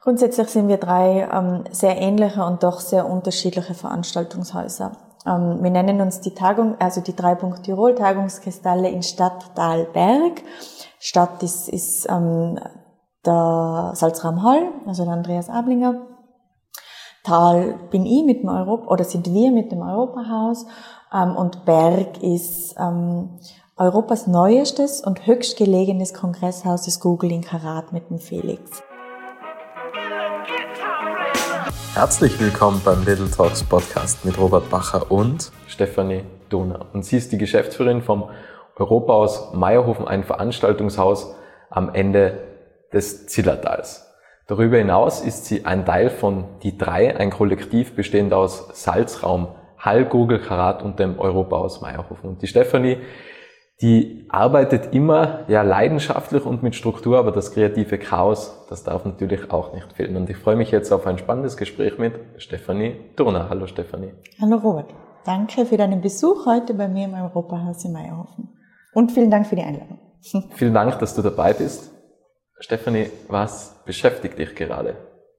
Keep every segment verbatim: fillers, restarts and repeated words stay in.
Grundsätzlich sind wir drei ähm, sehr ähnliche und doch sehr unterschiedliche Veranstaltungshäuser. Ähm, wir nennen uns die Tagung, also die drei Punkt Tirol Tagungskristalle in Stadt, Tal, Berg. Stadt ist, ist ähm, der Salzraum Hall, also der Andreas Ablinger. Tal bin ich mit dem Europa, oder sind wir mit dem Europahaus, ähm, und Berg ist ähm, Europas neuestes und höchstgelegenes Kongresshaus des Google in Karat mit dem Felix. Herzlich willkommen beim Little Talks Podcast mit Robert Bacher und Stefanie Dohner. Und sie ist die Geschäftsführerin vom Europahaus Meierhofen, ein Veranstaltungshaus am Ende des Zillertals. Darüber hinaus ist sie ein Teil von Die Drei, ein Kollektiv bestehend aus Salzraum Hall, Google, Karat und dem Europahaus Meierhofen. Und die Stefanie, die arbeitet immer ja leidenschaftlich und mit Struktur, aber das kreative Chaos, das darf natürlich auch nicht fehlen. Und ich freue mich jetzt auf ein spannendes Gespräch mit Stefanie Dohner. Hallo Stefanie. Hallo Robert. Danke für deinen Besuch heute bei mir im Europahaus in Meierhofen. Und vielen Dank für die Einladung. Vielen Dank, dass du dabei bist. Stefanie, was beschäftigt dich gerade?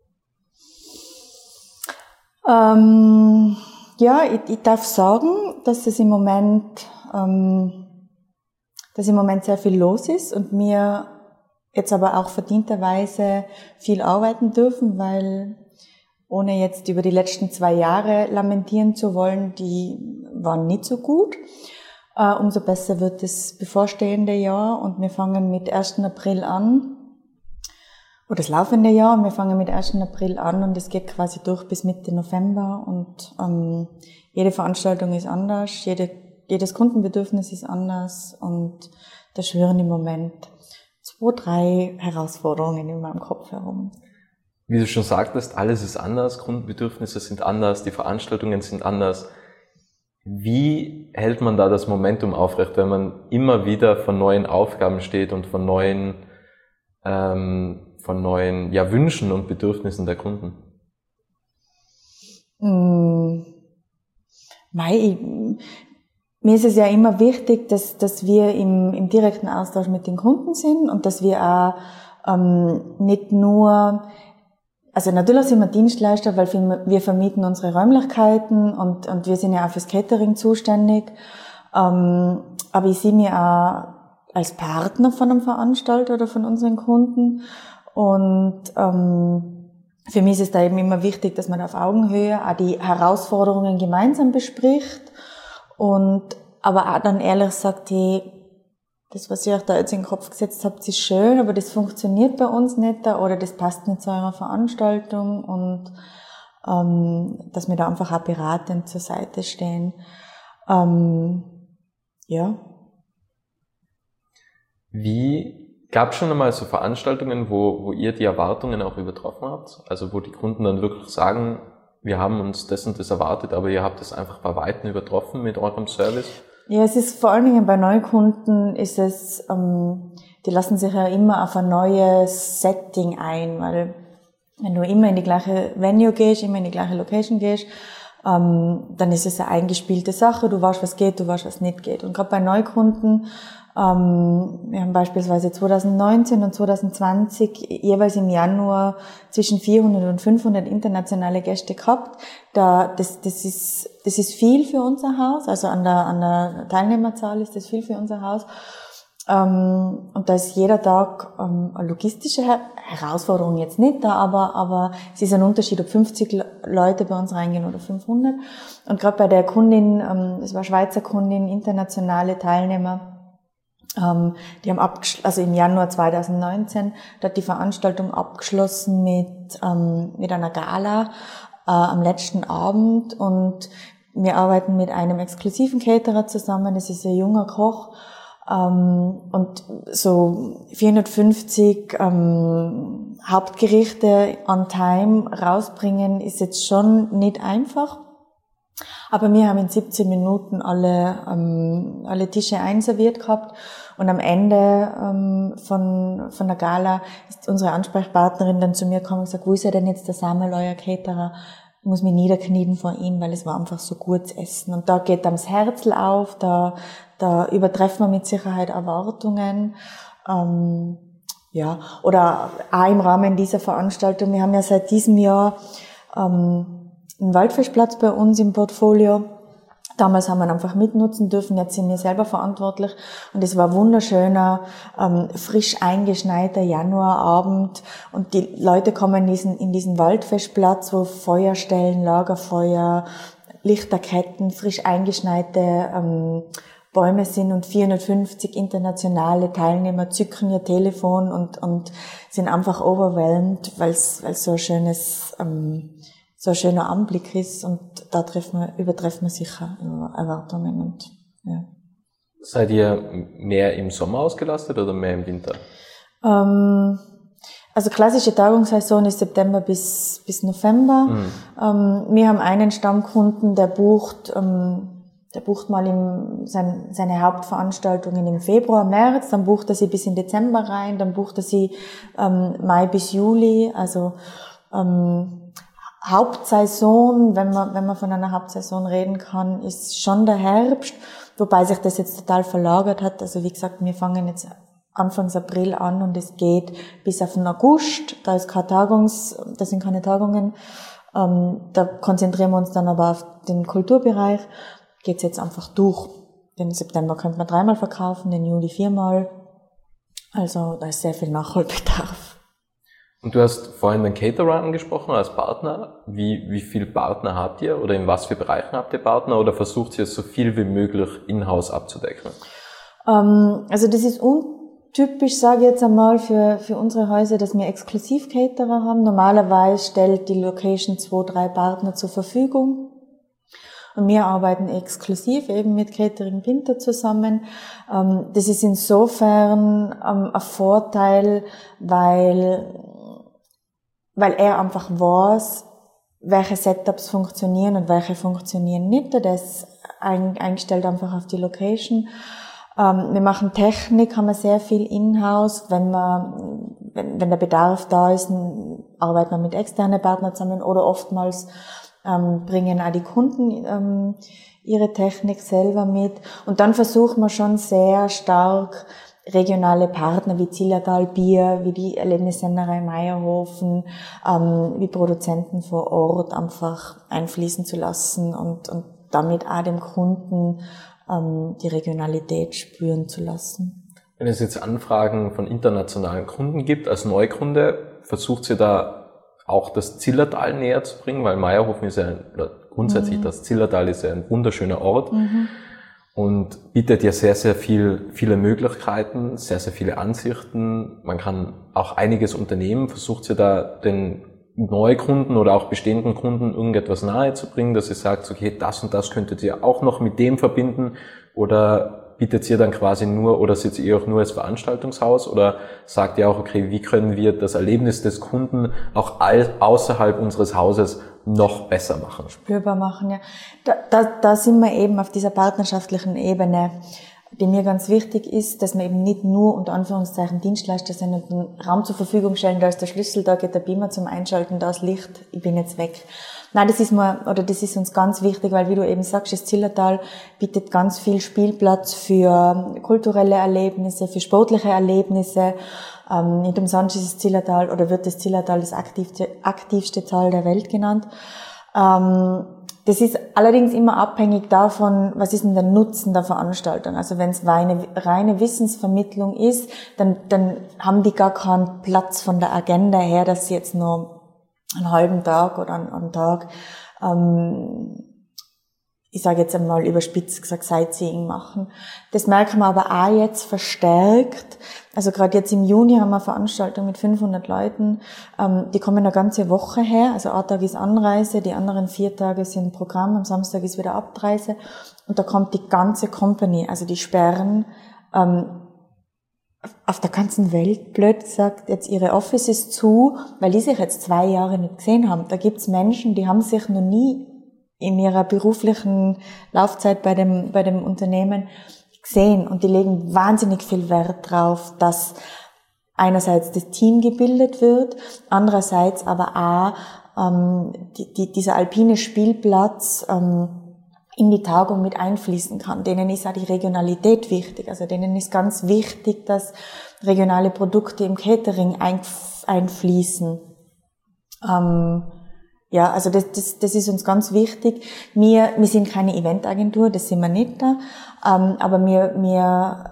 Ähm, ja, ich, ich darf sagen, dass es im Moment, ähm, dass im Moment sehr viel los ist und wir jetzt aber auch verdienterweise viel arbeiten dürfen, weil ohne jetzt über die letzten zwei Jahre lamentieren zu wollen, die waren nicht so gut. Uh, umso besser wird das bevorstehende Jahr und wir fangen mit ersten April an, oder das laufende Jahr, und wir fangen mit ersten April an und es geht quasi durch bis Mitte November und ähm, jede Veranstaltung ist anders, jede, jedes Kundenbedürfnis ist anders und da schwirren im Moment zwei, drei Herausforderungen in meinem Kopf herum. Wie du schon sagtest, alles ist anders, Kundenbedürfnisse sind anders, die Veranstaltungen sind anders. Wie hält man da das Momentum aufrecht, wenn man immer wieder vor neuen Aufgaben steht und vor neuen, ähm, von neuen ja, Wünschen und Bedürfnissen der Kunden? Mmh. Mei, ich, mir ist es ja immer wichtig, dass, dass wir im, im direkten Austausch mit den Kunden sind und dass wir auch ähm, nicht nur Also natürlich sind wir Dienstleister, weil wir vermieten unsere Räumlichkeiten und, und wir sind ja auch fürs Catering zuständig. Ähm, aber ich sehe mich auch als Partner von einem Veranstalter oder von unseren Kunden. Und ähm, für mich ist es da eben immer wichtig, dass man auf Augenhöhe auch die Herausforderungen gemeinsam bespricht und aber auch dann ehrlich sagt, hey, das, was ihr euch da jetzt in den Kopf gesetzt habt, ist schön, aber das funktioniert bei uns nicht oder das passt nicht zu eurer Veranstaltung und ähm, dass wir da einfach auch beratend zur Seite stehen. Ähm, ja. Wie gab es schon einmal so Veranstaltungen, wo, wo ihr die Erwartungen auch übertroffen habt? Also wo die Kunden dann wirklich sagen, wir haben uns das und das erwartet, aber ihr habt es einfach bei Weitem übertroffen mit eurem Service? Ja, es ist vor allen Dingen bei Neukunden ist es, ähm, die lassen sich ja immer auf ein neues Setting ein, weil wenn du immer in die gleiche Venue gehst, immer in die gleiche Location gehst, ähm, dann ist es eine eingespielte Sache, du weißt, was geht, du weißt, was nicht geht. Und gerade bei Neukunden, ähm, wir haben beispielsweise zwanzig neunzehn und zwanzig zwanzig jeweils im Januar zwischen vierhundert und fünfhundert internationale Gäste gehabt. Da, das, das ist, das ist viel für unser Haus, also an der, an der Teilnehmerzahl ist das viel für unser Haus. Ähm, und da ist jeder Tag ähm, eine logistische Her- Herausforderung jetzt nicht da, aber, aber es ist ein Unterschied, ob fünfzig Leute bei uns reingehen oder fünfhundert. Und gerade bei der Kundin, ähm, das war Schweizer Kundin, internationale Teilnehmer, Ähm, die haben abgeschl- also im Januar zwanzig neunzehn, da hat die Veranstaltung abgeschlossen mit, ähm, mit einer Gala äh, am letzten Abend und wir arbeiten mit einem exklusiven Caterer zusammen, das ist ein junger Koch ähm, und so vierhundertfünfzig ähm, Hauptgerichte on time rausbringen ist jetzt schon nicht einfach. Aber wir haben in siebzehn Minuten alle, ähm, alle Tische einserviert gehabt und am Ende ähm, von, von der Gala ist unsere Ansprechpartnerin dann zu mir gekommen und gesagt, wo ist er denn jetzt, der Samuel, euer Caterer? Ich muss mich niederknien vor ihm, weil es war einfach so gutes Essen. Und da geht dann das Herzl auf, da, da übertreffen wir mit Sicherheit Erwartungen. Ähm, ja, oder auch im Rahmen dieser Veranstaltung. Wir haben ja seit diesem Jahr ähm, einen Waldfestplatz bei uns im Portfolio. Damals haben wir ihn einfach mitnutzen dürfen, jetzt sind wir selber verantwortlich. Und es war wunderschöner, ähm, frisch eingeschneiter Januarabend. Und die Leute kommen in diesen, in diesen Waldfestplatz, wo Feuerstellen, Lagerfeuer, Lichterketten, frisch eingeschneite ähm, Bäume sind und vierhundertfünfzig internationale Teilnehmer zücken ihr Telefon und, und sind einfach overwhelmed, weil es so ein schönes, ähm, so ein schöner Anblick ist und da treffen wir, übertreffen wir sicher Erwartungen und, ja. Seid ihr mehr im Sommer ausgelastet oder mehr im Winter? Ähm, also klassische Tagungssaison ist September bis, bis November. Mhm. Ähm, wir haben einen Stammkunden, der bucht, ähm, Der bucht mal im, sein, seine Hauptveranstaltungen im Februar, März, dann bucht er sie bis in Dezember rein, dann bucht er sie ähm, Mai bis Juli. Also ähm, Hauptsaison, wenn man wenn man von einer Hauptsaison reden kann, ist schon der Herbst, wobei sich das jetzt total verlagert hat. Also wie gesagt, wir fangen jetzt Anfangs April an und es geht bis auf den August. Da ist keine Tagungs, da sind keine Tagungen. Ähm, da konzentrieren wir uns dann aber auf den Kulturbereich. Geht's jetzt einfach durch. Den September könnte man dreimal verkaufen, den Juli viermal. Also da ist sehr viel Nachholbedarf. Und du hast vorhin den Caterer angesprochen als Partner. Wie, wie viele Partner habt ihr oder in was für Bereichen habt ihr Partner oder versucht ihr so viel wie möglich in-house abzudecken? Ähm, also das ist untypisch, sage ich jetzt einmal, für, für unsere Häuser, dass wir Exklusiv-Caterer haben. Normalerweise stellt die Location zwei, drei Partner zur Verfügung. Und wir arbeiten exklusiv eben mit Catering Pinter zusammen. Das ist insofern ein Vorteil, weil, weil er einfach weiß, welche Setups funktionieren und welche funktionieren nicht. Der ist eingestellt einfach auf die Location. Wir machen Technik, haben wir sehr viel in-house. Wenn wir, wenn, wenn der Bedarf da ist, arbeiten wir mit externen Partnern zusammen oder oftmals Ähm, bringen auch die Kunden ähm, ihre Technik selber mit. Und dann versuchen wir schon sehr stark regionale Partner wie Zillertal Bier, wie die Erlebnissennerei Meierhofen, ähm, wie Produzenten vor Ort einfach einfließen zu lassen und, und damit auch dem Kunden ähm, die Regionalität spüren zu lassen. Wenn es jetzt Anfragen von internationalen Kunden gibt, als Neukunde, versucht ihr da auch das Zillertal näher zu bringen, weil Meierhofen ist ja, ein, oder grundsätzlich mhm. das Zillertal ist ja ein wunderschöner Ort mhm. und bietet ja sehr, sehr viel, viele Möglichkeiten, sehr, sehr viele Ansichten. Man kann auch einiges unternehmen. Versucht ihr da den Neukunden oder auch bestehenden Kunden irgendetwas nahe zu bringen, dass ihr sagt, okay, das und das könntet ihr auch noch mit dem verbinden, oder bietet ihr dann quasi nur oder seht ihr auch nur als Veranstaltungshaus oder sagt ihr auch, okay, wie können wir das Erlebnis des Kunden auch außerhalb unseres Hauses noch besser machen? Spürbar machen, ja. Da, da, da sind wir eben auf dieser partnerschaftlichen Ebene, die mir ganz wichtig ist, dass wir eben nicht nur unter Anführungszeichen Dienstleister sind und einen Raum zur Verfügung stellen, da ist der Schlüssel, da geht der Beamer zum Einschalten, da ist Licht, ich bin jetzt weg. Nein, das ist mir, oder das ist uns ganz wichtig, weil wie du eben sagst, das Zillertal bietet ganz viel Spielplatz für kulturelle Erlebnisse, für sportliche Erlebnisse. Ähm, nicht umsonst ist das Zillertal, oder wird das Zillertal das aktivste, aktivste Tal der Welt genannt. Ähm, Das ist allerdings immer abhängig davon, was ist denn der Nutzen der Veranstaltung. Also wenn es eine reine Wissensvermittlung ist, dann, dann haben die gar keinen Platz von der Agenda her, dass sie jetzt nur einen halben Tag oder einen, einen Tag, ähm, ich sage jetzt einmal überspitzt gesagt, Sightseeing machen. Das merken wir aber auch jetzt verstärkt. Also gerade jetzt im Juni haben wir eine Veranstaltung mit fünfhundert Leuten. Ähm, die kommen eine ganze Woche her. Also ein Tag ist Anreise, die anderen vier Tage sind Programm, am Samstag ist wieder Abreise. Und da kommt die ganze Company, also die sperren ähm, auf der ganzen Welt, blöd gesagt, jetzt ihre Offices zu, weil die sich jetzt zwei Jahre nicht gesehen haben. Da gibt's Menschen, die haben sich noch nie in ihrer beruflichen Laufzeit bei dem, bei dem Unternehmen gesehen, und die legen wahnsinnig viel Wert drauf, dass einerseits das Team gebildet wird, andererseits aber auch ähm, die, die, dieser alpine Spielplatz ähm, in die Tagung mit einfließen kann. Denen ist auch die Regionalität wichtig. Also denen ist ganz wichtig, dass regionale Produkte im Catering einfließen. Ähm, ja, also das, das, das ist uns ganz wichtig. Wir, wir sind keine Eventagentur, das sind wir nicht da. Ähm, aber wir, wir,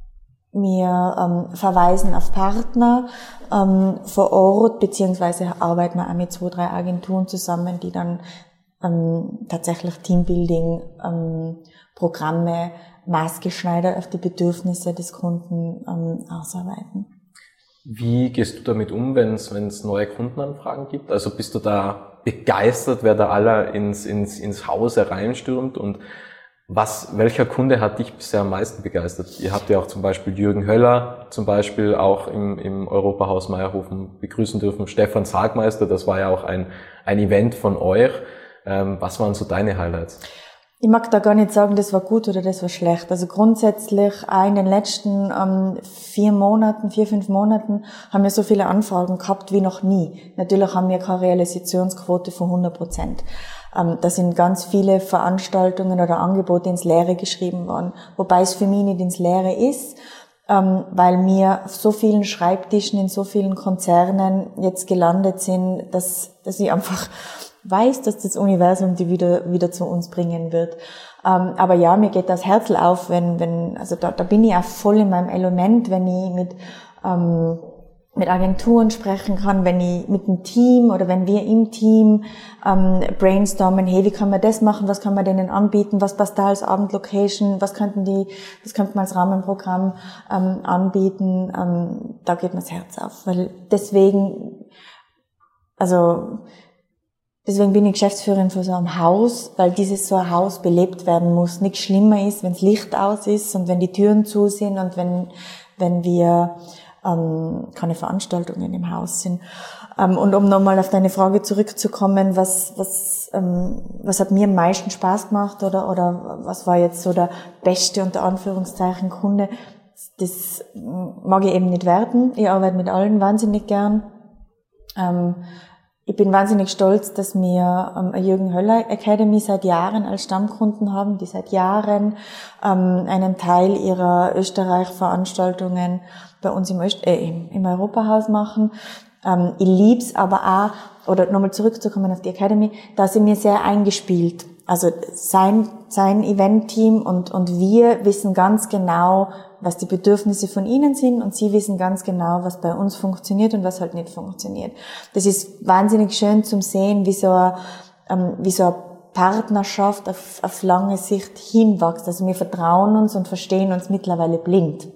wir ähm, verweisen auf Partner ähm, vor Ort, beziehungsweise arbeiten wir auch mit zwei, drei Agenturen zusammen, die dann ähm, tatsächlich Teambuilding, ähm, Programme maßgeschneidert auf die Bedürfnisse des Kunden ähm, ausarbeiten. Wie gehst du damit um, wenn es wenn es neue Kundenanfragen gibt? Also bist du da begeistert, wer da aller ins ins ins Haus hereinstürmt? Und was welcher Kunde hat dich bisher am meisten begeistert? Ihr habt ja auch zum Beispiel Jürgen Höller zum Beispiel auch im im Europahaus Meierhofen begrüßen dürfen. Stefan Sargmeister, das war ja auch ein ein Event von euch. Ähm, was waren so deine Highlights? Ich mag da gar nicht sagen, das war gut oder das war schlecht. Also grundsätzlich auch in den letzten ähm, vier Monaten, vier, fünf Monaten haben wir so viele Anfragen gehabt wie noch nie. Natürlich haben wir keine Realisationsquote von hundert Prozent. Ähm, da sind ganz viele Veranstaltungen oder Angebote ins Leere geschrieben worden, wobei es für mich nicht ins Leere ist, ähm, weil wir auf so vielen Schreibtischen in so vielen Konzernen jetzt gelandet sind, dass, dass ich einfach weiß, dass das Universum die wieder wieder zu uns bringen wird. Ähm, aber ja, mir geht das Herz auf, wenn wenn also da, da bin ich auch voll in meinem Element, wenn ich mit ähm, mit Agenturen sprechen kann, wenn ich mit dem Team oder wenn wir im Team ähm, brainstormen, hey, wie kann man das machen, was kann man denen anbieten, was passt da als Abendlocation, was könnten die, was könnte man als Rahmenprogramm ähm, anbieten, ähm, da geht mir das Herz auf, weil deswegen, also Deswegen bin ich Geschäftsführerin von so einem Haus, weil dieses so ein Haus belebt werden muss. Nichts schlimmer ist, wenn das Licht aus ist und wenn die Türen zu sind und wenn wenn wir ähm, keine Veranstaltungen im Haus sind. Ähm, und um nochmal auf deine Frage zurückzukommen, was was ähm, was hat mir am meisten Spaß gemacht oder oder was war jetzt so der beste unter Anführungszeichen Kunde? Das mag ich eben nicht werten. Ich arbeite mit allen wahnsinnig gern. Ähm, Ich bin wahnsinnig stolz, dass wir ähm, eine Jürgen Höller Academy seit Jahren als Stammkunden haben, die seit Jahren ähm, einen Teil ihrer Österreich-Veranstaltungen bei uns im, Öst äh, im, im Europahaus machen. Ähm, ich lieb's aber auch, oder nochmal zurückzukommen auf die Academy, da sind wir sehr eingespielt. Also sein, sein Event-Team und, und wir wissen ganz genau, was die Bedürfnisse von ihnen sind und sie wissen ganz genau, was bei uns funktioniert und was halt nicht funktioniert. Das ist wahnsinnig schön zum sehen, wie so eine, ähm, wie so eine Partnerschaft auf, auf lange Sicht hinwächst. Also wir vertrauen uns und verstehen uns mittlerweile blind.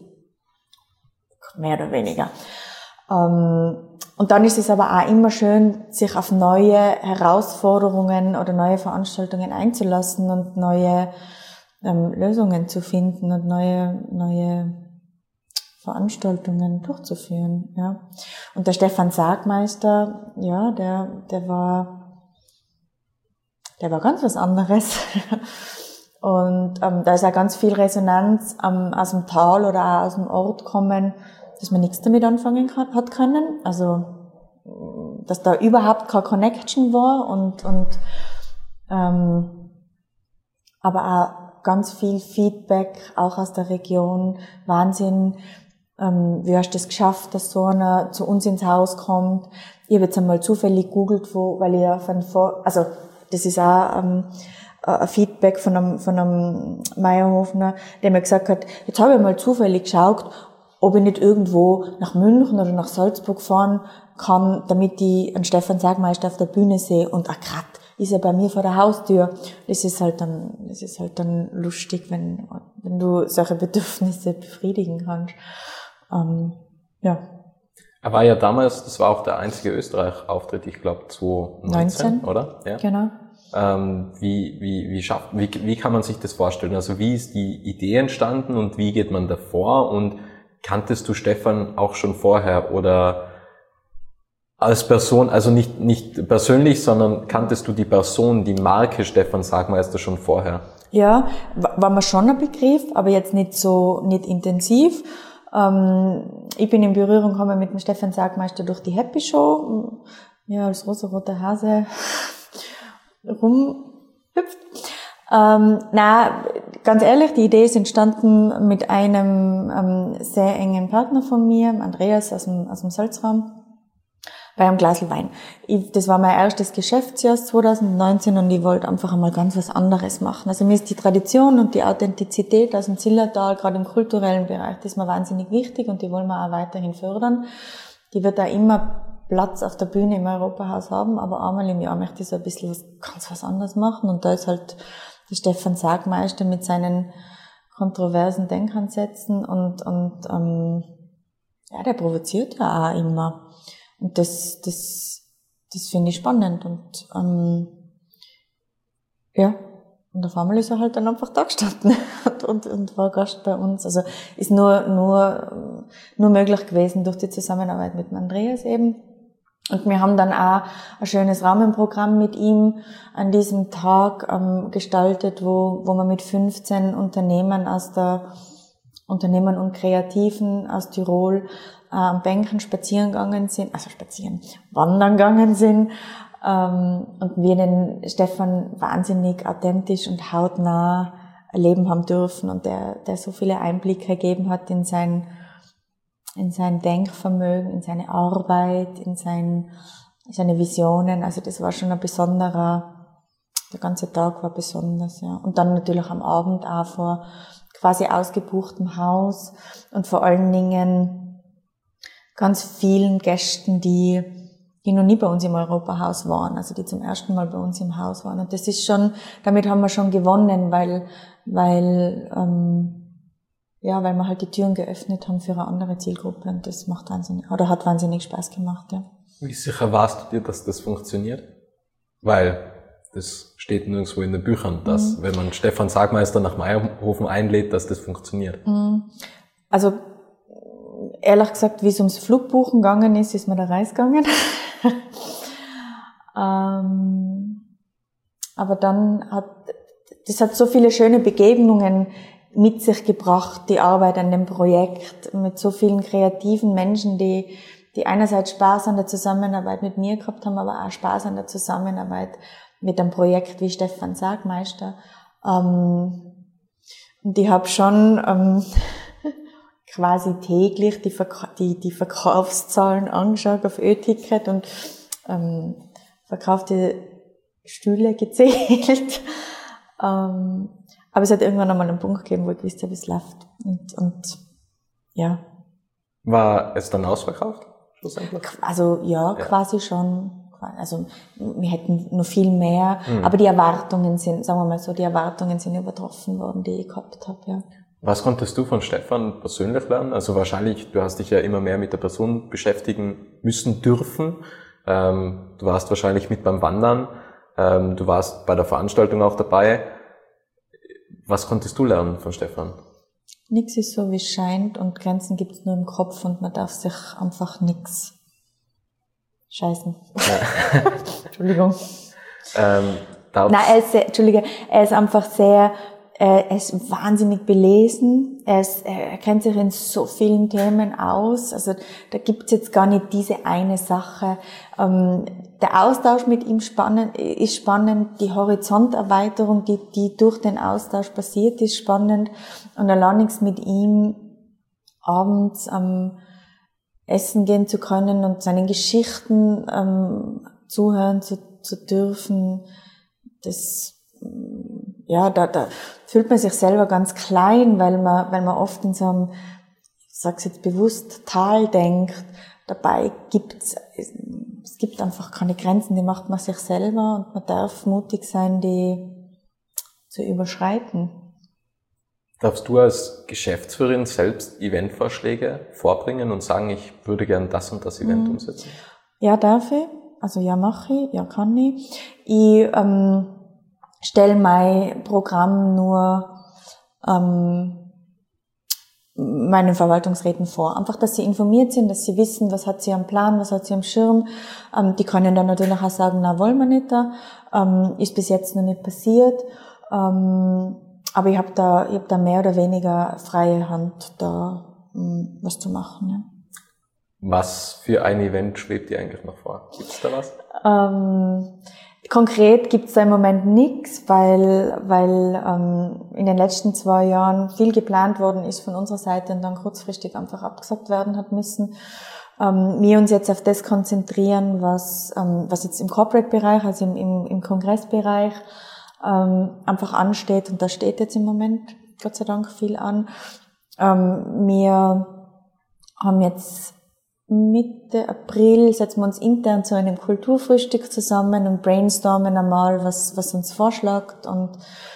Mehr oder weniger. Ähm, und dann ist es aber auch immer schön, sich auf neue Herausforderungen oder neue Veranstaltungen einzulassen und neue ähm, Lösungen zu finden und neue neue Veranstaltungen durchzuführen. Ja. Und der Stefan Sargmeister, ja, der der war der war ganz was anderes. Und ähm, da ist auch ganz viel Resonanz ähm, aus dem Tal oder auch aus dem Ort kommen, dass man nichts damit anfangen kann, hat können. Also, dass da überhaupt keine Connection war und, und, ähm, aber auch ganz viel Feedback, auch aus der Region. Wahnsinn. Ähm, wie hast du es geschafft, dass so einer zu uns ins Haus kommt? Ich habe jetzt einmal zufällig gegoogelt, wo, weil ich ja von vor, also, das ist auch, ähm, ein Feedback von einem, von einem Meierhofner, der mir gesagt hat, jetzt habe ich mal zufällig geschaut, ob ich nicht irgendwo nach München oder nach Salzburg fahren kann, damit ich einen Stefan Sargmeister auf der Bühne sehe. Und ach grad, ist er bei mir vor der Haustür. Das ist halt dann, das ist halt dann lustig, wenn, wenn du solche Bedürfnisse befriedigen kannst. Ähm, ja. Er war ja damals, das war auch der einzige Österreich-Auftritt, ich glaube zwanzig neunzehn, neunzehn, oder? Ja. Genau. Ähm, wie, wie, wie schafft, wie, wie kann man sich das vorstellen? Also wie ist die Idee entstanden und wie geht man davor? Und kanntest du Stefan auch schon vorher oder als Person, also nicht, nicht persönlich, sondern kanntest du die Person, die Marke Stefan Sargmeister schon vorher? Ja, war mir schon ein Begriff, aber jetzt nicht so, nicht intensiv. Ähm, ich bin in Berührung gekommen mit dem Stefan Sargmeister durch die Happy Show. Ja, als rosa-roter Hase rumhüpft. Ähm, na, ganz ehrlich, die Idee ist entstanden mit einem ähm, sehr engen Partner von mir, Andreas aus dem, aus dem Salzraum, bei einem Glas Wein. Ich, das war mein erstes Geschäftsjahr zwanzig neunzehn und ich wollte einfach einmal ganz was anderes machen. Also mir ist die Tradition und die Authentizität aus dem Zillertal, gerade im kulturellen Bereich, das ist mir wahnsinnig wichtig und die wollen wir auch weiterhin fördern. Die wird da immer Platz auf der Bühne im Europahaus haben, aber einmal im Jahr möchte ich so ein bisschen was, ganz was anderes machen und da ist halt der Stefan Sagmeister mit seinen kontroversen Denkansätzen und, und ähm, ja, der provoziert ja auch immer. Und das, das, das finde ich spannend und ähm, ja, und auf einmal ist er halt dann einfach da gestanden und, und, und war Gast bei uns. Also ist nur, nur, nur möglich gewesen durch die Zusammenarbeit mit Andreas eben. Und wir haben dann auch ein schönes Rahmenprogramm mit ihm an diesem Tag ähm, gestaltet, wo, wo wir mit fünfzehn Unternehmen aus der Unternehmen und Kreativen aus Tirol äh, am Bänken spazieren gegangen sind, also spazieren, wandern gegangen sind, ähm, und wir den Stefan wahnsinnig authentisch und hautnah erleben haben dürfen und der, der so viele Einblicke gegeben hat in sein, in sein Denkvermögen, in seine Arbeit, in sein, seine Visionen. Also das war schon ein besonderer, der ganze Tag war besonders, ja. Und dann natürlich am Abend auch vor quasi ausgebuchtem Haus und vor allen Dingen ganz vielen Gästen, die, die noch nie bei uns im Europahaus waren, also die zum ersten Mal bei uns im Haus waren. Und das ist schon, damit haben wir schon gewonnen, weil, weil, ähm, ja, weil wir halt die Türen geöffnet haben für eine andere Zielgruppe und das macht wahnsinnig, oder hat wahnsinnig Spaß gemacht, ja. Wie sicher warst du dir, dass das funktioniert? Weil das steht nirgendwo in den Büchern, dass, mhm. wenn man Stefan Sagmeister nach Maierhofen einlädt, dass das funktioniert. Also, ehrlich gesagt, wie es ums Flugbuchen gegangen ist, ist mir der Reis gegangen. ähm, aber dann hat, das hat so viele schöne Begegnungen mit sich gebracht, die Arbeit an dem Projekt, mit so vielen kreativen Menschen, die, die einerseits Spaß an der Zusammenarbeit mit mir gehabt haben, aber auch Spaß an der Zusammenarbeit mit einem Projekt wie Stefan Sagmeister. Ähm, und ich habe schon ähm, quasi täglich die, Verka- die, die Verkaufszahlen angeschaut auf Ö-Ticket und ähm, verkaufte Stühle gezählt. ähm, aber es hat irgendwann einmal einen Punkt gegeben, wo ich wusste, wie es läuft. Und, und ja. War es dann ausverkauft? Schlussendlich? Also ja, ja, quasi schon. Also wir hätten noch viel mehr, mhm. aber die Erwartungen sind, sagen wir mal so, die Erwartungen sind übertroffen worden, die ich gehabt habe, ja. Was konntest du von Stefan persönlich lernen? Also wahrscheinlich, du hast dich ja immer mehr mit der Person beschäftigen müssen dürfen. Ähm, du warst wahrscheinlich mit beim Wandern, ähm, du warst bei der Veranstaltung auch dabei. Was konntest du lernen von Stefan? Nix ist so, wie es scheint und Grenzen gibt's nur im Kopf und man darf sich einfach nix scheißen. Ja. Entschuldigung. Ähm, Nein, er ist sehr, Entschuldige, er ist einfach sehr, er ist wahnsinnig belesen, er, ist, er kennt sich in so vielen Themen aus, also da gibt's jetzt gar nicht diese eine Sache. Ähm, der Austausch mit ihm spannend, ist spannend, die Horizonterweiterung, die, die durch den Austausch passiert, ist spannend und allein nichts mit ihm abends am Essen gehen zu können und seinen Geschichten ähm, zuhören zu, zu dürfen, das, ja, da, da fühlt man sich selber ganz klein, weil man, weil man oft in so einem, ich sag's jetzt bewusst, Tal denkt. Dabei gibt's, es gibt einfach keine Grenzen, die macht man sich selber und man darf mutig sein, die zu überschreiten. Darfst du als Geschäftsführerin selbst Eventvorschläge vorbringen und sagen, ich würde gern das und das Event mhm. umsetzen? Ja, darf ich. Also ja, mache ich. Ja, kann ich. Ich ähm, stelle mein Programm nur ähm, meinen Verwaltungsräten vor. Einfach, dass sie informiert sind, dass sie wissen, was hat sie am Plan, was hat sie am Schirm. Ähm, die können dann natürlich auch sagen, na, wollen wir nicht da. Ähm, ist bis jetzt noch nicht passiert. Ähm, Aber ich habe da, ich habe da mehr oder weniger freie Hand, da um, was zu machen. Ja. Was für ein Event schwebt dir eigentlich noch vor? Gibt's da was? Ähm, Konkret gibt's da im Moment nichts, weil weil ähm, in den letzten zwei Jahren viel geplant worden ist von unserer Seite und dann kurzfristig einfach abgesagt werden hat müssen. Ähm, wir uns jetzt auf das konzentrieren, was ähm, was jetzt im Corporate-Bereich, also im, im, im Kongressbereich ähm, einfach ansteht, und da steht jetzt im Moment Gott sei Dank viel an. Ähm, wir haben jetzt Mitte April, setzen wir uns intern zu einem Kulturfrühstück zusammen und brainstormen einmal, was, was uns vorschlägt und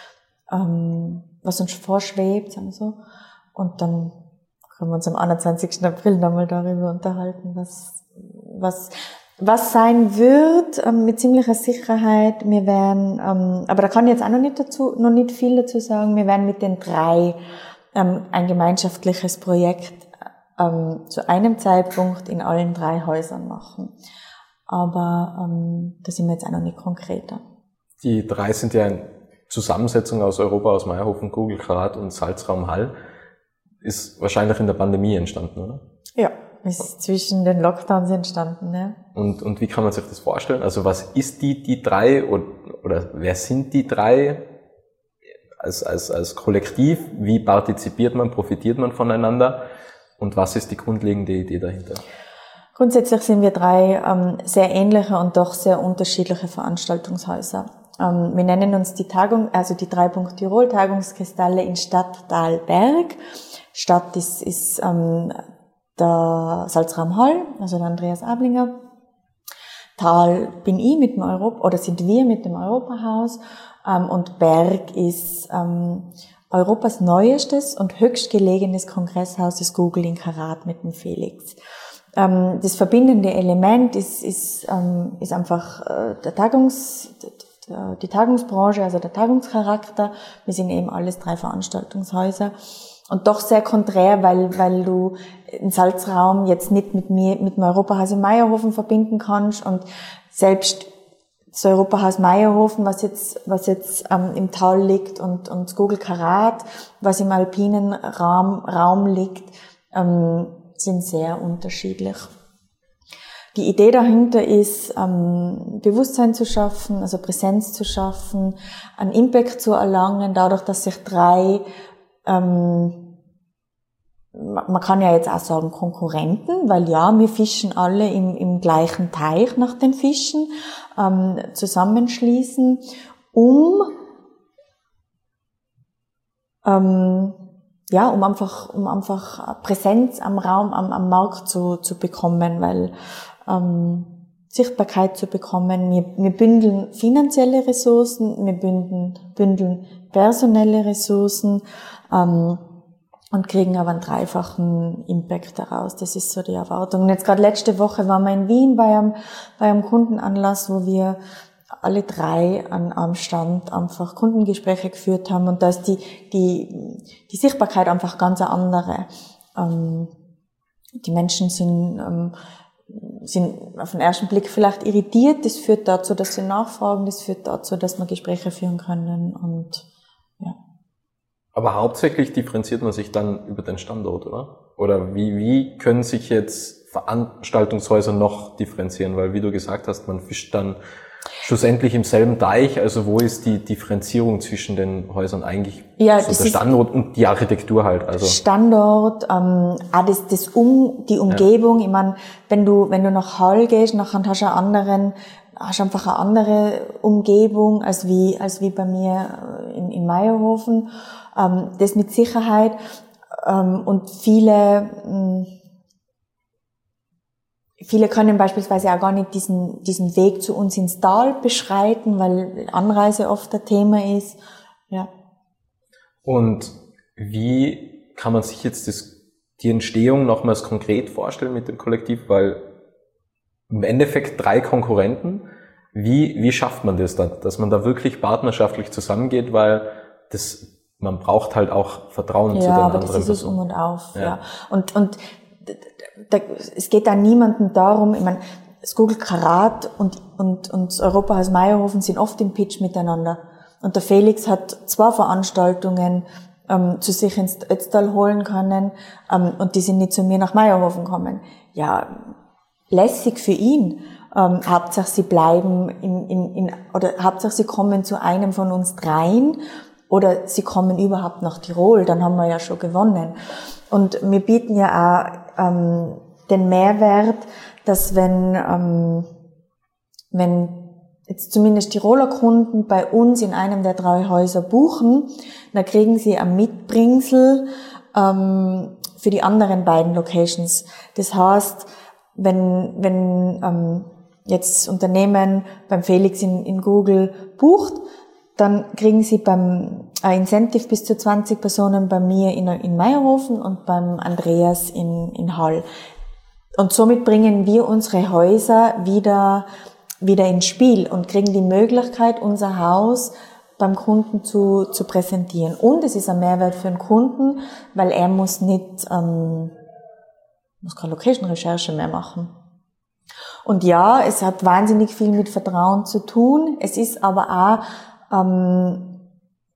ähm, was uns vorschwebt, sagen wir so. Und dann können wir uns am einundzwanzigsten April nochmal darüber unterhalten, was, was, was sein wird, ähm, mit ziemlicher Sicherheit. Wir werden, ähm, aber da kann ich jetzt auch noch nicht dazu, noch nicht viel dazu sagen. Wir werden mit den drei ähm, ein gemeinschaftliches Projekt ähm, zu einem Zeitpunkt in allen drei Häusern machen. Aber ähm, da sind wir jetzt auch noch nicht konkreter. Die drei sind ja eine Zusammensetzung aus Europa, aus Meierhofen, Google, Karat und Salzraum Hall. Ist wahrscheinlich in der Pandemie entstanden, oder? Ja, ist zwischen den Lockdowns entstanden, ja. Und, und wie kann man sich das vorstellen? Also was ist die, die drei, oder, oder wer sind die drei als, als, als Kollektiv? Wie partizipiert man, profitiert man voneinander? Und was ist die grundlegende Idee dahinter? Grundsätzlich sind wir drei ähm, sehr ähnliche und doch sehr unterschiedliche Veranstaltungssäuser. Ähm, wir nennen uns die Tagung, also die drei Punkt Tirol Tagungskristalle in Stadt, Tal, Berg. Stadt ist, ist ähm, der Salzraum Hall, also der Andreas Ablinger. Tal bin ich mit dem Europa, oder sind wir mit dem Europahaus. Ähm, und Berg ist ähm, Europas neuestes und höchstgelegenes Kongresshaus des Google in Karat mit dem Felix. Ähm, das verbindende Element ist, ist, ähm, ist einfach äh, der Tagungs, die Tagungsbranche, also der Tagungscharakter. Wir sind eben alles drei Veranstaltungshäuser. Und doch sehr konträr, weil, weil du den Salzraum jetzt nicht mit mir, mit dem Europahaus in Meierhofen verbinden kannst, und selbst das Europahaus Meierhofen, was jetzt, was jetzt ähm, im Tal liegt, und, und das Google Karat, was im alpinen Raum, Raum liegt, ähm, sind sehr unterschiedlich. Die Idee dahinter ist, ähm, Bewusstsein zu schaffen, also Präsenz zu schaffen, einen Impact zu erlangen, dadurch, dass sich drei, ähm, man kann ja jetzt auch sagen Konkurrenten, weil ja, wir fischen alle im, im gleichen Teich nach den Fischen, ähm, zusammenschließen, um ähm, ja, um einfach, um einfach Präsenz am Raum, am, am Markt zu, zu bekommen, weil ähm, Sichtbarkeit zu bekommen. Wir, wir bündeln finanzielle Ressourcen, wir bündeln, bündeln personelle Ressourcen ähm, und kriegen aber einen dreifachen Impact daraus. Das ist so die Erwartung. Und jetzt gerade letzte Woche waren wir in Wien bei einem, bei einem Kundenanlass, wo wir alle drei an einem Stand einfach Kundengespräche geführt haben, und da ist die, die, die Sichtbarkeit einfach ganz eine andere. Ähm, die Menschen sind, ähm, sind auf den ersten Blick vielleicht irritiert, das führt dazu, dass sie nachfragen, das führt dazu, dass wir Gespräche führen können, und ja. Aber hauptsächlich differenziert man sich dann über den Standort, oder? Oder wie, wie können sich jetzt Veranstaltungshäuser noch differenzieren? Weil, wie du gesagt hast, man fischt dann schlussendlich im selben Teich, also wo ist die Differenzierung zwischen den Häusern eigentlich? Ja, so der Standort und die Architektur halt. Also Standort, ähm, auch das, das um, die Umgebung. Ja. Ich meine, wenn du, wenn du nach Hall gehst, nachher hast du einen anderen, hast du einfach eine andere Umgebung als wie, als wie bei mir in, in Meierhofen. Ähm, das mit Sicherheit, ähm, und viele, mh, Viele können beispielsweise auch gar nicht diesen, diesen Weg zu uns ins Tal beschreiten, weil Anreise oft ein Thema ist. Ja. Und wie kann man sich jetzt das, die Entstehung nochmals konkret vorstellen mit dem Kollektiv? Weil im Endeffekt drei Konkurrenten. Wie, wie schafft man das dann, dass man da wirklich partnerschaftlich zusammengeht? Weil das, man braucht halt auch Vertrauen ja, zu den aber anderen. Das ist es um und auf. Ja. Ja. Und, und, Da, es geht da niemandem darum, ich meine, das Google Karat und, und, und das Europahaus Meierhofen sind oft im Pitch miteinander. Und der Felix hat zwei Veranstaltungen ähm, zu sich ins Ötztal holen können, ähm, und die sind nicht zu mir nach Meierhofen gekommen. Ja, lässig für ihn. Ähm, Hauptsache sie bleiben in, in, in, oder Hauptsache sie kommen zu einem von uns dreien oder sie kommen überhaupt nach Tirol, dann haben wir ja schon gewonnen. Und wir bieten ja auch ähm, den Mehrwert, dass wenn, ähm, wenn jetzt zumindest Tiroler Kunden bei uns in einem der drei Häuser buchen, dann kriegen sie ein Mitbringsel ähm, für die anderen beiden Locations. Das heißt, wenn wenn ähm, jetzt das Unternehmen beim Felix in, in Google bucht, dann kriegen sie beim ein Incentive bis zu zwanzig Personen bei mir in, in Meierhofen und beim Andreas in, in Hall. Und somit bringen wir unsere Häuser wieder wieder ins Spiel und kriegen die Möglichkeit, unser Haus beim Kunden zu, zu präsentieren. Und es ist ein Mehrwert für den Kunden, weil er muss nicht, ähm, muss keine Location-Recherche mehr machen. Und ja, es hat wahnsinnig viel mit Vertrauen zu tun. Es ist aber auch, ähm,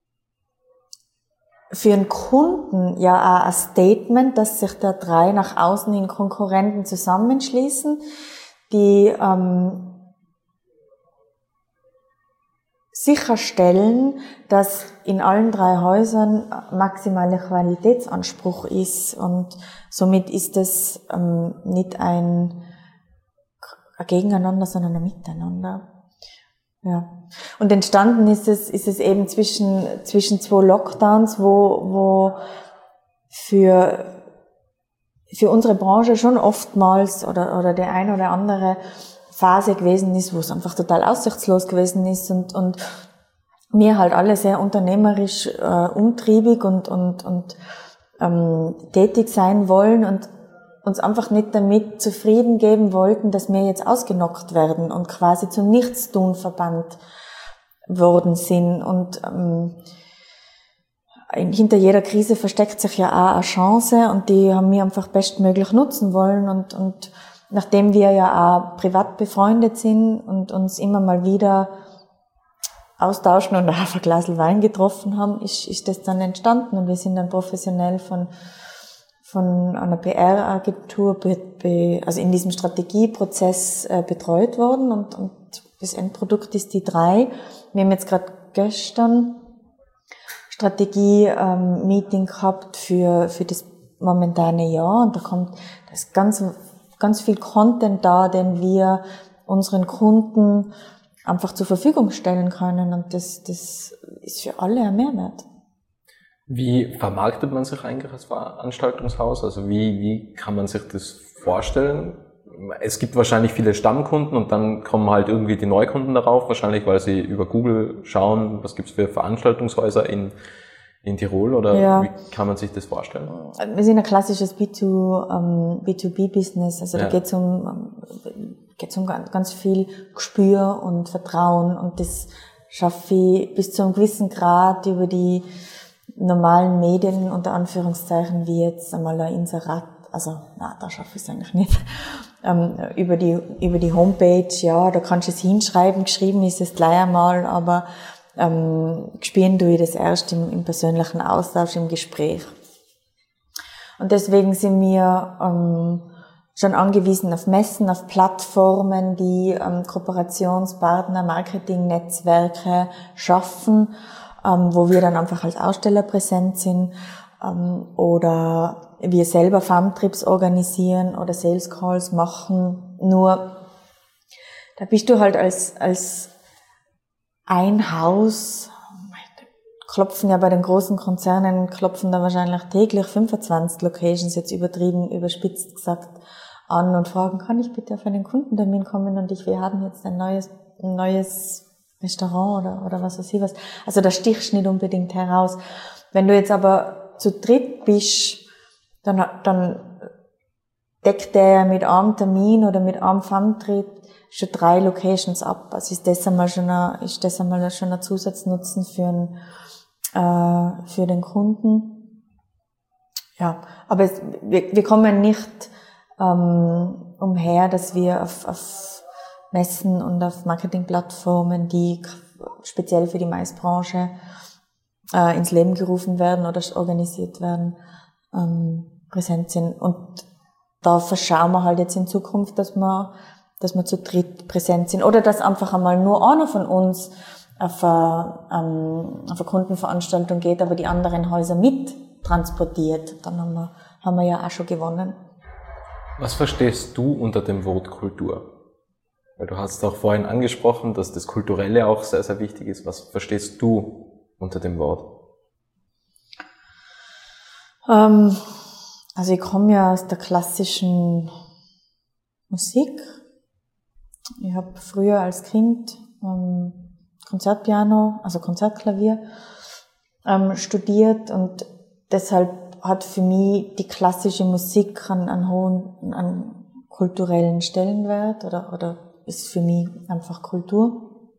für einen Kunden ja auch ein Statement, dass sich da drei nach außen in Konkurrenten zusammenschließen, die, ähm, sicherstellen, dass in allen drei Häusern maximaler Qualitätsanspruch ist und somit ist es ähm, nicht ein, ein Gegeneinander, sondern ein Miteinander. Ja. Und entstanden ist es, ist es eben zwischen, zwischen zwei Lockdowns, wo, wo für, für unsere Branche schon oftmals oder, oder der ein oder andere Phase gewesen ist, wo es einfach total aussichtslos gewesen ist und, und wir halt alle sehr unternehmerisch, äh, umtriebig und, und, und ähm, tätig sein wollen und uns einfach nicht damit zufrieden geben wollten, dass wir jetzt ausgenockt werden und quasi zum Nichtstun verbannt worden sind. Und ähm, hinter jeder Krise versteckt sich ja auch eine Chance und die haben wir einfach bestmöglich nutzen wollen und, und nachdem wir ja auch privat befreundet sind und uns immer mal wieder austauschen und auch ein Glas Wein getroffen haben, ist, ist das dann entstanden und wir sind dann professionell von, von einer P R-Agentur, be, be, also in diesem Strategieprozess äh, betreut worden und, und das Endprodukt ist die drei. Wir haben jetzt gerade gestern Strategie-Meeting ähm, gehabt für, für das momentane Jahr und da kommt das ganz ganz viel Content da, den wir unseren Kunden einfach zur Verfügung stellen können und das, das ist für alle ein Mehrwert. Wie vermarktet man sich eigentlich als Veranstaltungshaus? Also wie, wie kann man sich das vorstellen? Es gibt wahrscheinlich viele Stammkunden und dann kommen halt irgendwie die Neukunden darauf, wahrscheinlich weil sie über Google schauen, was gibt's für Veranstaltungshäuser in in Tirol oder ja. Wie kann man sich das vorstellen? Wir sind ein klassisches B zwei B Business, also ja. Da geht's um, geht's um ganz viel Gespür und Vertrauen und das schaffe ich bis zu einem gewissen Grad über die normalen Medien, unter Anführungszeichen, wie jetzt einmal ein Inserat, also, na, da schaffe ich es eigentlich nicht, ähm, über die, über die Homepage, ja, da kannst du es hinschreiben, geschrieben ist es gleich einmal, aber Ähm, spielen tue ich das erst im, im persönlichen Austausch, im Gespräch. Und deswegen sind wir ähm, schon angewiesen auf Messen, auf Plattformen, die ähm, Kooperationspartner, Marketingnetzwerke schaffen, ähm, wo wir dann einfach als Aussteller präsent sind ähm, oder wir selber Farmtrips organisieren oder Sales Calls machen. Nur da bist du halt als als ein Haus, klopfen ja bei den großen Konzernen, klopfen da wahrscheinlich täglich fünfundzwanzig Locations, jetzt übertrieben, überspitzt gesagt, an und fragen, kann ich bitte auf einen Kundentermin kommen und ich, wir haben jetzt ein neues, ein neues Restaurant oder, oder was weiß ich was. Also da stichst du nicht unbedingt heraus. Wenn du jetzt aber zu dritt bist, dann, dann deckt der mit einem Termin oder mit einem Farmtrip schon drei Locations ab. Also ist das einmal schon ein, ist das einmal schon ein Zusatznutzen für einen, äh, für den Kunden. Ja, aber es, wir, wir kommen nicht ähm, umher, dass wir auf, auf Messen und auf Marketingplattformen, die speziell für die Maisbranche äh, ins Leben gerufen werden oder organisiert werden, ähm, präsent sind. Und da verschauen wir halt jetzt in Zukunft, dass wir dass wir zu dritt präsent sind. Oder dass einfach einmal nur einer von uns auf eine, ähm, auf eine Kundenveranstaltung geht, aber die anderen Häuser mit transportiert. Dann haben wir, haben wir ja auch schon gewonnen. Was verstehst du unter dem Wort Kultur? Weil du hast auch vorhin angesprochen, dass das Kulturelle auch sehr, sehr wichtig ist. Was verstehst du unter dem Wort? Ähm, also ich komme ja aus der klassischen Musik. Ich habe früher als Kind ähm, Konzertpiano, also Konzertklavier ähm, studiert und deshalb hat für mich die klassische Musik einen, einen hohen, einen kulturellen Stellenwert oder, oder ist für mich einfach Kultur.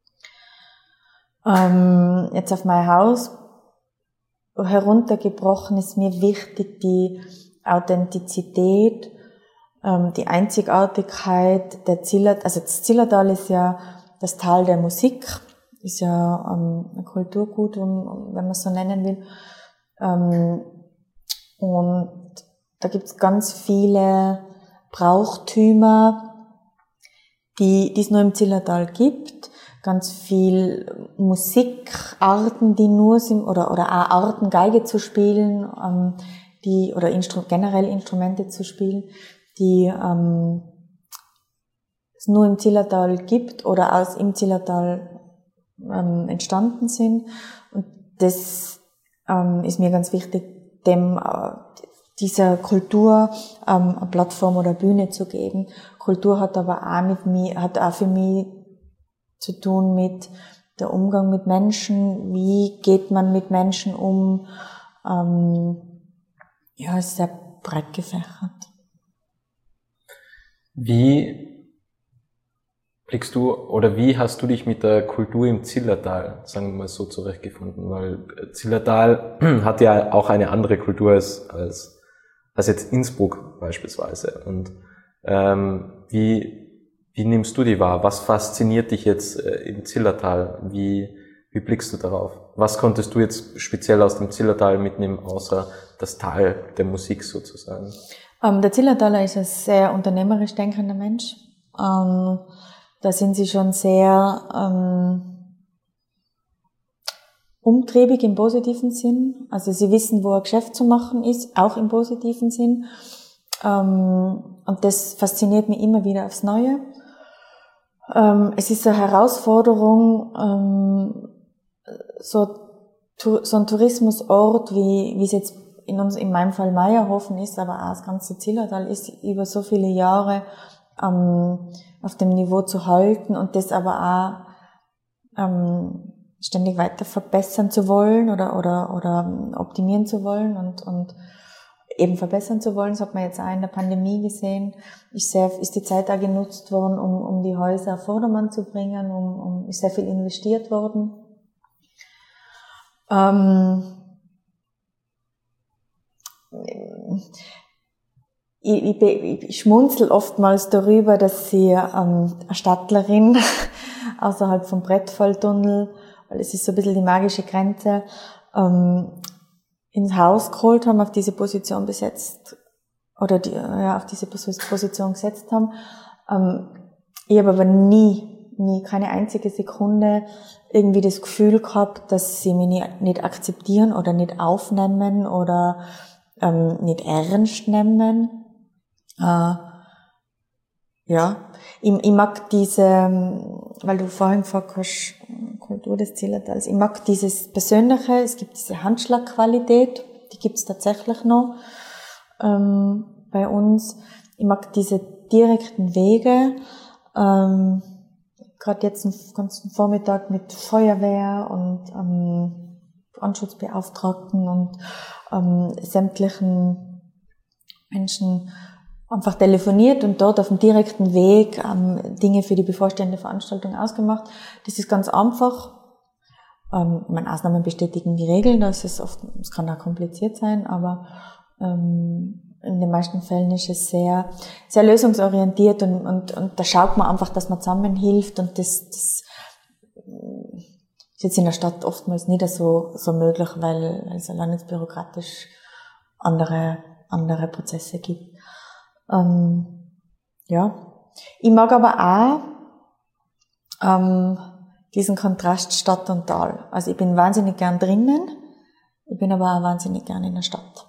Ähm, jetzt auf mein Haus heruntergebrochen ist mir wichtig die Authentizität, ähm, die Einzigartigkeit der Zillertal. Also das Zillertal ist ja das Tal der Musik, ist ja ähm, ein Kulturgut, um, wenn man es so nennen will. Ähm, und da gibt's ganz viele Brauchtümer, die die es nur im Zillertal gibt. Ganz viel Musikarten, die nur sind, oder oder auch Arten, Geige zu spielen, ähm, die oder Instru- generell Instrumente zu spielen, die ähm, es nur im Zillertal gibt oder aus im Zillertal ähm, entstanden sind. Und das ähm, ist mir ganz wichtig, dem äh, dieser Kultur ähm, eine Plattform oder Bühne zu geben. Kultur hat aber auch mit mir, hat auch für mich zu tun mit der Umgang mit Menschen. Wie geht man mit Menschen um? Ähm, ja, ist sehr breit gefächert. Wie blickst du oder wie hast du dich mit der Kultur im Zillertal, sagen wir mal so, zurechtgefunden? Weil Zillertal hat ja auch eine andere Kultur als als, als jetzt Innsbruck beispielsweise. Und ähm, wie Wie nimmst du die wahr? Was fasziniert dich jetzt äh, im Zillertal? Wie, wie blickst du darauf? Was konntest du jetzt speziell aus dem Zillertal mitnehmen, außer das Tal der Musik sozusagen? Ähm, der Zillertaler ist ein sehr unternehmerisch denkender Mensch. Ähm, da sind sie schon sehr ähm, umtriebig im positiven Sinn. Also sie wissen, wo ein Geschäft zu machen ist, auch im positiven Sinn. Ähm, und das fasziniert mich immer wieder aufs Neue. Ähm, es ist eine Herausforderung, ähm, so, so ein Tourismusort, wie, wie es jetzt in uns, in meinem Fall Meierhofen ist, aber auch das ganze Zillertal ist, über so viele Jahre ähm, auf dem Niveau zu halten und das aber auch ähm, ständig weiter verbessern zu wollen oder, oder, oder optimieren zu wollen und, und eben verbessern zu wollen. Das hat man jetzt auch in der Pandemie gesehen. Ist, sehr, ist die Zeit da genutzt worden, um, um die Häuser auf Vordermann zu bringen, um, um, ist sehr viel investiert worden. Ähm, ich, ich, ich schmunzel oftmals darüber, dass sie ähm, eine Stadtlerin außerhalb vom Brettfalltunnel, weil es ist so ein bisschen die magische Grenze, ähm, ins Haus geholt haben, auf diese Position besetzt, oder die, ja, auf diese Position gesetzt haben. Ähm, ich habe aber nie, nie, keine einzige Sekunde irgendwie das Gefühl gehabt, dass sie mich nicht, nicht akzeptieren oder nicht aufnehmen oder ähm, nicht ernst nehmen. Äh, ja, ich, ich mag diese, weil du vorhin gefragt hast, Kultur des Zillertals, ich mag dieses Persönliche, es gibt diese Handschlagqualität, die gibt's tatsächlich noch ähm, bei uns. Ich mag diese direkten Wege, ähm, gerade jetzt den ganzen Vormittag mit Feuerwehr und ähm, Brandschutzbeauftragten und ähm, sämtlichen Menschen einfach telefoniert und dort auf dem direkten Weg ähm, Dinge für die bevorstehende Veranstaltung ausgemacht. Das ist ganz einfach. Ähm, meine Ausnahmen bestätigen die Regeln, das ist oft, es kann auch kompliziert sein, aber ähm, in den meisten Fällen ist es sehr, sehr lösungsorientiert und, und, und da schaut man einfach, dass man zusammenhilft und das, das ist jetzt in der Stadt oftmals nicht so, so möglich, weil es allein jetzt bürokratisch andere, andere Prozesse gibt. Ähm, ja, Ich mag aber auch ähm, diesen Kontrast Stadt und Tal. Also ich bin wahnsinnig gern drinnen, ich bin aber auch wahnsinnig gern in der Stadt.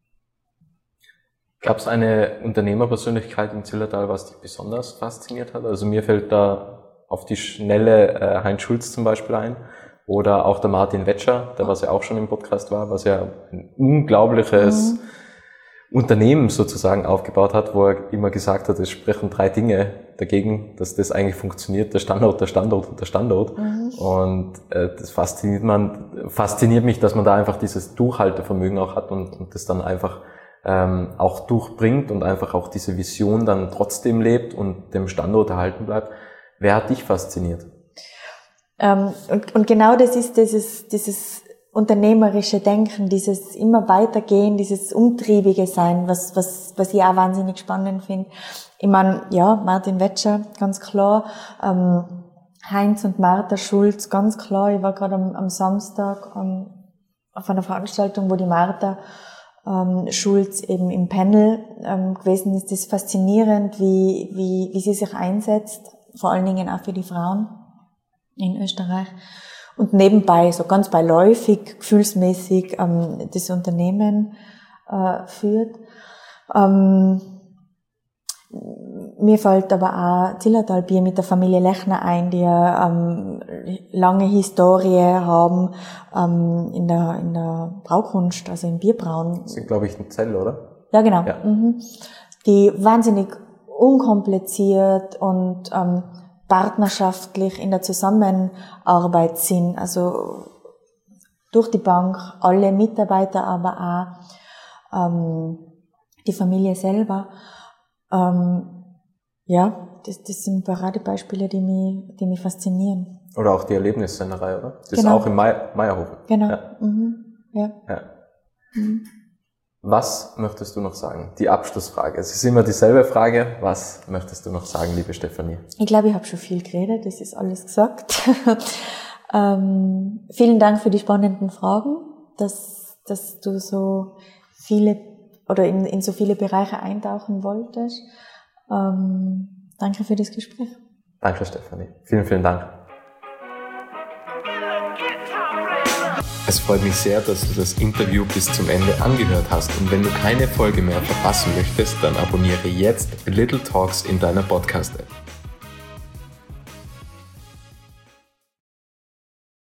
Gab es eine Unternehmerpersönlichkeit im Zillertal, was dich besonders fasziniert hat? Also mir fällt da auf die Schnelle äh, Heinz Schulz zum Beispiel ein oder auch der Martin Wetscher, der was ja auch schon im Podcast war, was ja ein unglaubliches mhm. Unternehmen sozusagen aufgebaut hat, wo er immer gesagt hat, es sprechen drei Dinge dagegen, dass das eigentlich funktioniert, der Standort, der Standort und der Standort. Mhm. Und äh, das fasziniert man, fasziniert mich, dass man da einfach dieses Durchhaltevermögen auch hat und, und das dann einfach ähm, auch durchbringt und einfach auch diese Vision dann trotzdem lebt und dem Standort erhalten bleibt. Wer hat dich fasziniert? Ähm, und, und genau das ist dieses, dieses unternehmerische Denken, dieses immer weitergehen, dieses umtriebige Sein, was, was, was ich auch wahnsinnig spannend finde. Ich meine, ja, Martin Wetscher, ganz klar, ähm, Heinz und Martha Schulz, ganz klar. Ich war gerade am, am Samstag ähm, auf einer Veranstaltung, wo die Martha ähm, Schulz eben im Panel ähm, gewesen ist. Das ist faszinierend, wie, wie, wie sie sich einsetzt, vor allen Dingen auch für die Frauen in Österreich. Und nebenbei, so ganz beiläufig, gefühlsmäßig, ähm, das Unternehmen äh, führt. Ähm, mir fällt aber auch Zillertal Bier mit der Familie Lechner ein, die ja ähm, lange Historie haben ähm, in der in der Braukunst, also im Bierbrauen. Das sind, glaube ich, ein Zell, oder? Ja, genau. Ja. Mhm. Die wahnsinnig unkompliziert und ähm, partnerschaftlich in der Zusammenarbeit sind, also durch die Bank, alle Mitarbeiter, aber auch ähm, die Familie selber. Ähm, ja, das, das sind Paradebeispiele, die mich, die mich faszinieren. Oder auch die Erlebnissennerei, oder? Das genau. ist auch in Meier, Meierhofen. Genau. Ja. Mhm. Ja. Ja. Mhm. Was möchtest du noch sagen? Die Abschlussfrage. Es ist immer dieselbe Frage. Was möchtest du noch sagen, liebe Stefanie? Ich glaube, ich habe schon viel geredet. Das ist alles gesagt. ähm, vielen Dank für die spannenden Fragen, dass, dass du so viele oder in, in so viele Bereiche eintauchen wolltest. Ähm, danke für das Gespräch. Danke, Stefanie. Vielen, vielen Dank. Es freut mich sehr, dass du das Interview bis zum Ende angehört hast und wenn du keine Folge mehr verpassen möchtest, dann abonniere jetzt Little Talks in deiner Podcast-App.